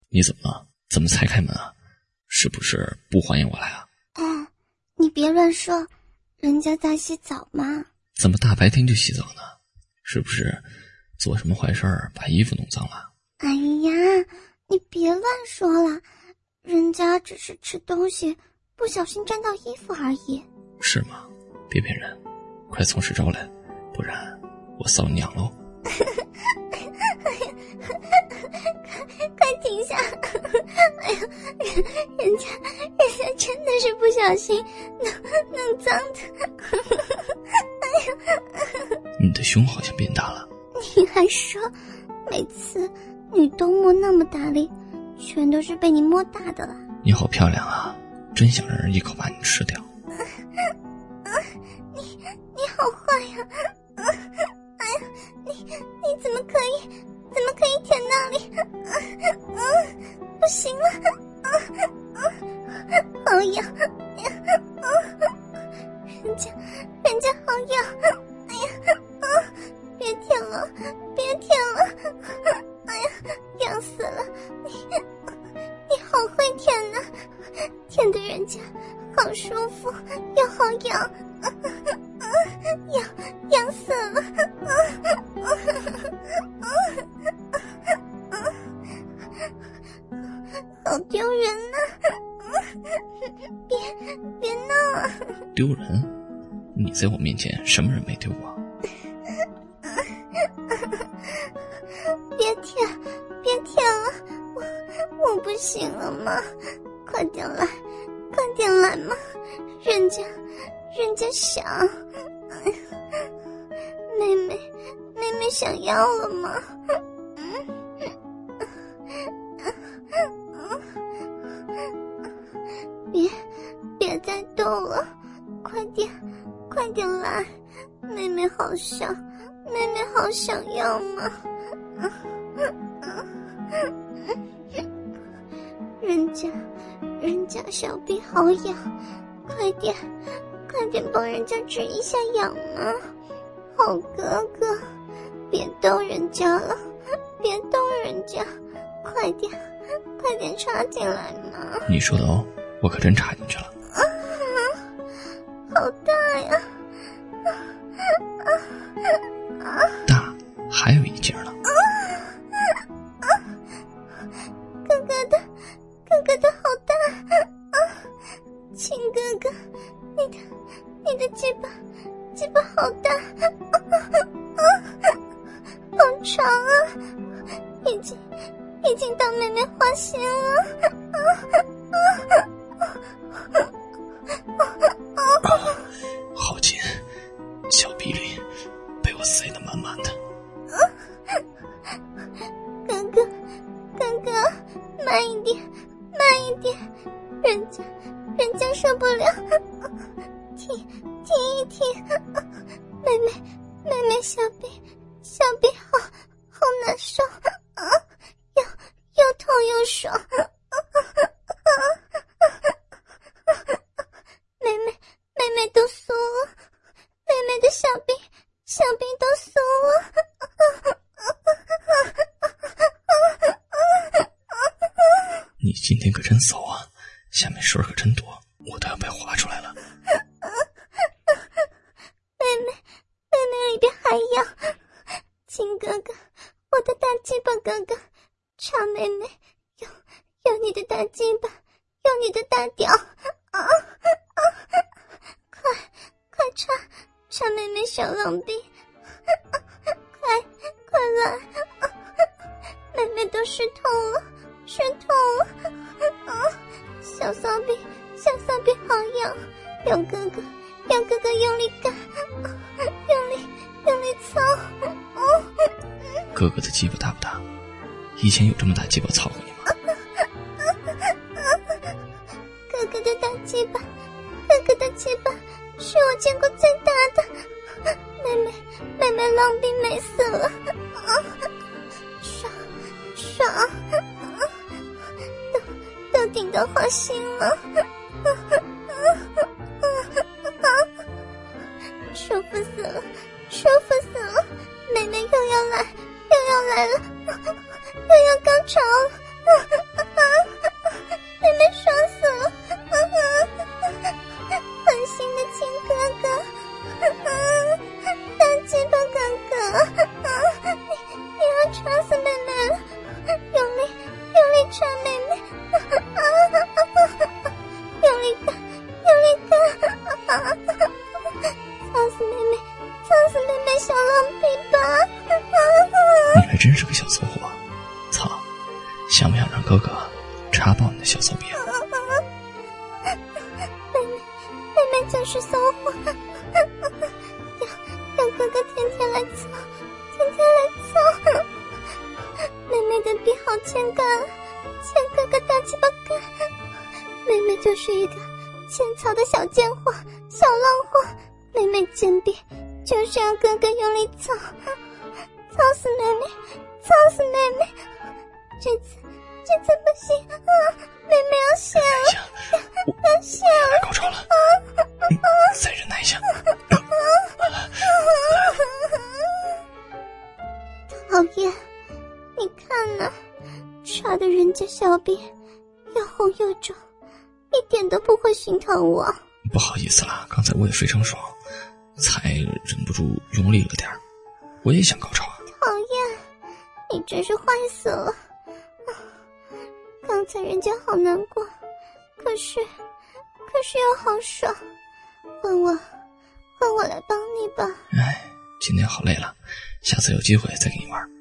你怎么了？怎么才开门啊？是不是不欢迎我来啊？ 哎，你别乱说，人家在洗澡嘛。 怎么大白天就洗澡呢？是不是做什么坏事儿把衣服弄脏了？ 哎呀，你别乱说了，人家只是吃东西不小心沾到衣服而已。 是吗？别骗人，快从实招来，不然我扫你娘喽。 快停下！哎呀，人家真的是不小心弄脏的。哎呀， 你的胸好像变大了。 你还说每次你都摸那么大力，全都是被你摸大的了。 你好漂亮啊，真想让人一口把你吃掉。 你好坏呀！哎呀，你怎么可以舔那里？不行了，好痒！人家好痒！哎呀，别舔了，别舔了！哎呀，痒死了！你好会舔呐，舔得人家好舒服又好痒，痒死了！好丢人呐！别闹啊！ 丢人？你在我面前什么人没丢过？ 别舔了，我不行了吗？快点来嘛！人家想，妹妹想要了吗？别再逗了，快点来！妹妹好想要嘛！人家小臂好痒，快点帮人家止一下痒嘛！好哥哥，别逗人家了，别逗人家，快点插进来嘛！ 你说的哦，我可真插进去了。 好大呀！ 大，还有一截呢。 哥哥的好大！亲哥哥，你的鸡巴好大，好长啊！已经到妹妹花心了。 好紧，小臂里被我塞得满满的。 哥哥，慢一点，人家受不了，停一停，妹妹小臂好难受，又痛又爽，妹妹都酥了，妹妹的小臂都酥了。 你今天可真骚啊，下面水可真多，我都要被划出来了。 妹妹里边还痒，亲哥哥，我的大鸡巴哥哥，插妹妹，用你的大鸡巴，用你的大屌，快插妹妹小浪逼，快来，妹妹都湿透了，小骚逼好痒，要哥哥用力干，用力操。 哥哥的鸡巴大不大？以前有这么大鸡巴操过你吗？ 哥哥的大鸡巴是我见过最大的，妹妹浪逼美死了，爽，都顶到花心了，舒服死了，妹妹又要来了，又要高潮了。 想不想让哥哥插爆你的小骚逼啊？ 妹妹就是骚货，要哥哥天天来操，天天来操。妹妹的逼好欠干，欠哥哥大鸡巴干。妹妹就是一个欠操的小贱货，小浪货。妹妹贱逼就是要哥哥用力操，操死妹妹，操死妹妹。这次不行啊！妹妹要泄了，要泄了！ 高潮了，再忍耐一下。 讨厌，你看呢，插的人家小臂又红又肿，一点都不会心疼我。 不好意思啦，刚才我也非常爽，才忍不住用力了点儿。我也想高潮啊！ 讨厌，你真是坏死了！刚才人家好难过，可是又好爽，换我来帮你吧。 哎，今天好累了，下次有机会再跟你玩。